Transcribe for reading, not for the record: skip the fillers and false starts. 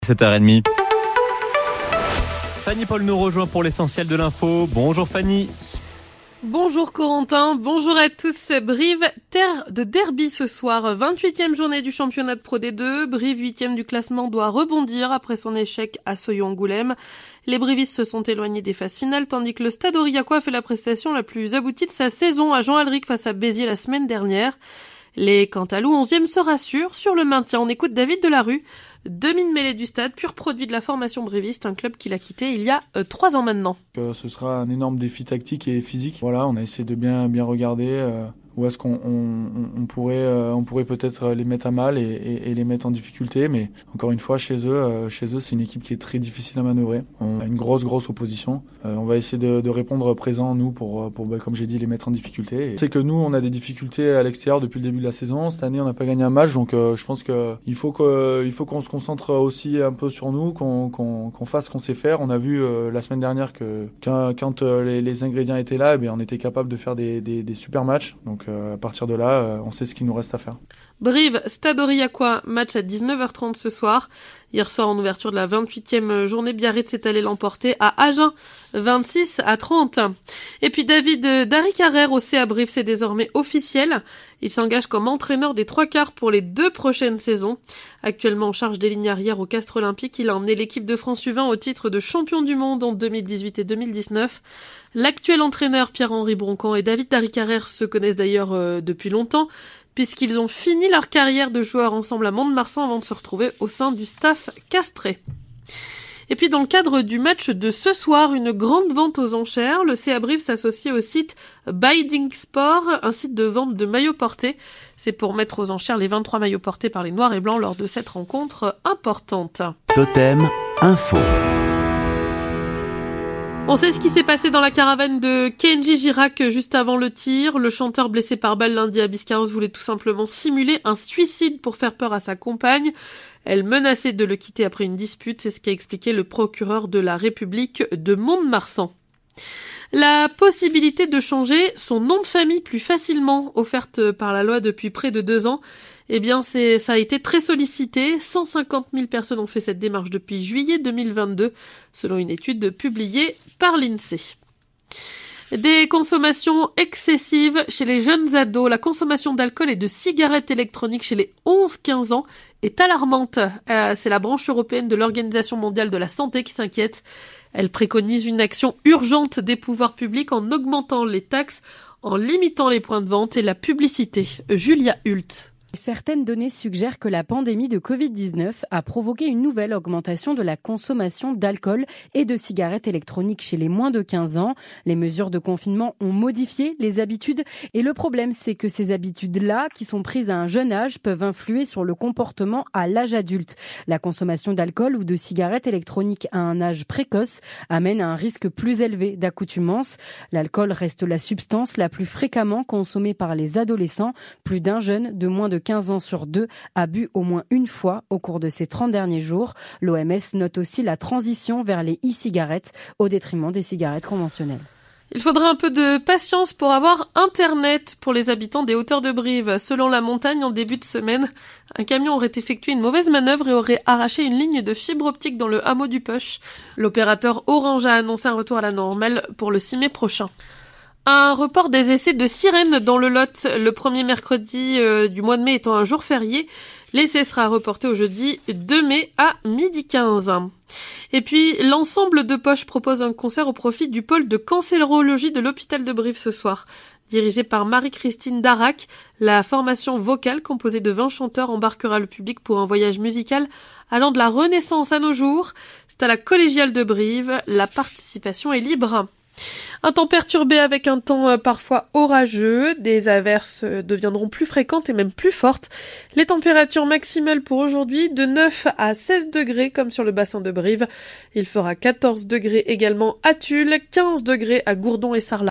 7h30. Fanny Paul nous rejoint pour l'essentiel de l'info. Bonjour Fanny. Bonjour Corentin, bonjour à tous. Brive, terre de derby ce soir. 28e journée du championnat de Pro D2. Brive, 8e du classement, doit rebondir après son échec à Soyons-Angoulême. Les brivistes se sont éloignés des phases finales, tandis que le Stade Aurillacois a fait la prestation la plus aboutie de sa saison à Jean-Alric face à Béziers la semaine dernière. Les Cantalous 11e se rassurent sur le maintien. On écoute David Delarue, demi-mêlée du stade, pur produit de la formation briviste, un club qu'il a quitté il y a 3 ans maintenant. Ce sera un énorme défi tactique et physique. Voilà, on a essayé de bien regarder où est-ce qu'on pourrait peut-être les mettre à mal et les mettre en difficulté. Mais encore une fois, chez eux, c'est une équipe qui est très difficile à manœuvrer. On a une grosse opposition. On va essayer de répondre présent, nous, pour comme j'ai dit, les mettre en difficulté. C'est que nous, on a des difficultés à l'extérieur depuis le début de la saison. Cette année, on n'a pas gagné un match, donc je pense qu'il faut qu'on se concentre aussi un peu sur nous, qu'on fasse ce qu'on sait faire. On a vu la semaine dernière que quand les ingrédients étaient là, on était capable de faire des super matchs. Donc à partir de là, on sait ce qu'il nous reste à faire. Brive, Stade Aurillacois, match à 19h30 ce soir. Hier soir, en ouverture de la 28e journée, Biarritz est allé l'emporter à Agen, 26-30. Et puis David Darry-Carrère, au CA Brive, c'est désormais officiel. Il s'engage comme entraîneur des 3/4 pour les 2 prochaines saisons. Actuellement en charge des lignes arrières au Castres Olympique, il a emmené l'équipe de France U20 au titre de champion du monde en 2018 et 2019. L'actuel entraîneur Pierre-Henri Broncan et David Darry-Carrère se connaissent d'ailleurs depuis longtemps, puisqu'ils ont fini leur carrière de joueurs ensemble à Mont-de-Marsan avant de se retrouver au sein du staff castré. Et puis dans le cadre du match de ce soir, une grande vente aux enchères. Le CA Brive s'associe au site Binding Sport, un site de vente de maillots portés. C'est pour mettre aux enchères les 23 maillots portés par les Noirs et Blancs lors de cette rencontre importante. Totem Info. On sait ce qui s'est passé dans la caravane de Kenji Girac juste avant le tir. Le chanteur blessé par balle lundi à Biscarrosse voulait tout simplement simuler un suicide pour faire peur à sa compagne. Elle menaçait de le quitter après une dispute, c'est ce qu'a expliqué le procureur de la République de Mont-de-Marsan. La possibilité de changer son nom de famille plus facilement, offerte par la loi depuis près de 2 ans, ça a été très sollicité. 150 000 personnes ont fait cette démarche depuis juillet 2022, selon une étude publiée par l'INSEE. Des consommations excessives chez les jeunes ados. La consommation d'alcool et de cigarettes électroniques chez les 11-15 ans est alarmante. C'est la branche européenne de l'Organisation mondiale de la santé qui s'inquiète. Elle préconise une action urgente des pouvoirs publics en augmentant les taxes, en limitant les points de vente et la publicité. Julia Hult. Certaines données suggèrent que la pandémie de Covid-19 a provoqué une nouvelle augmentation de la consommation d'alcool et de cigarettes électroniques chez les moins de 15 ans. Les mesures de confinement ont modifié les habitudes et le problème, c'est que ces habitudes-là, qui sont prises à un jeune âge, peuvent influer sur le comportement à l'âge adulte. La consommation d'alcool ou de cigarettes électroniques à un âge précoce amène à un risque plus élevé d'accoutumance. L'alcool reste la substance la plus fréquemment consommée par les adolescents. Plus d'un jeune de moins de 15 ans sur 2 a bu au moins une fois au cours de ces 30 derniers jours. L'OMS note aussi la transition vers les e-cigarettes au détriment des cigarettes conventionnelles. Il faudra un peu de patience pour avoir Internet pour les habitants des hauteurs de Brive. Selon La Montagne, en début de semaine, un camion aurait effectué une mauvaise manœuvre et aurait arraché une ligne de fibre optique dans le hameau du Peuch. L'opérateur Orange a annoncé un retour à la normale pour le 6 mai prochain. Un report des essais de sirènes dans le Lot, le premier mercredi du mois de mai étant un jour férié. L'essai sera reporté au jeudi 2 mai à 12h15. Et puis, l'ensemble de Poche propose un concert au profit du pôle de cancérologie de l'hôpital de Brive ce soir. Dirigée par Marie-Christine Darac, la formation vocale composée de 20 chanteurs embarquera le public pour un voyage musical allant de la Renaissance à nos jours. C'est à la collégiale de Brive. La participation est libre. Un temps perturbé avec un temps parfois orageux. Des averses deviendront plus fréquentes et même plus fortes. Les températures maximales pour aujourd'hui de 9 à 16 degrés comme sur le bassin de Brive. Il fera 14 degrés également à Tulle, 15 degrés à Gourdon et Sarlat.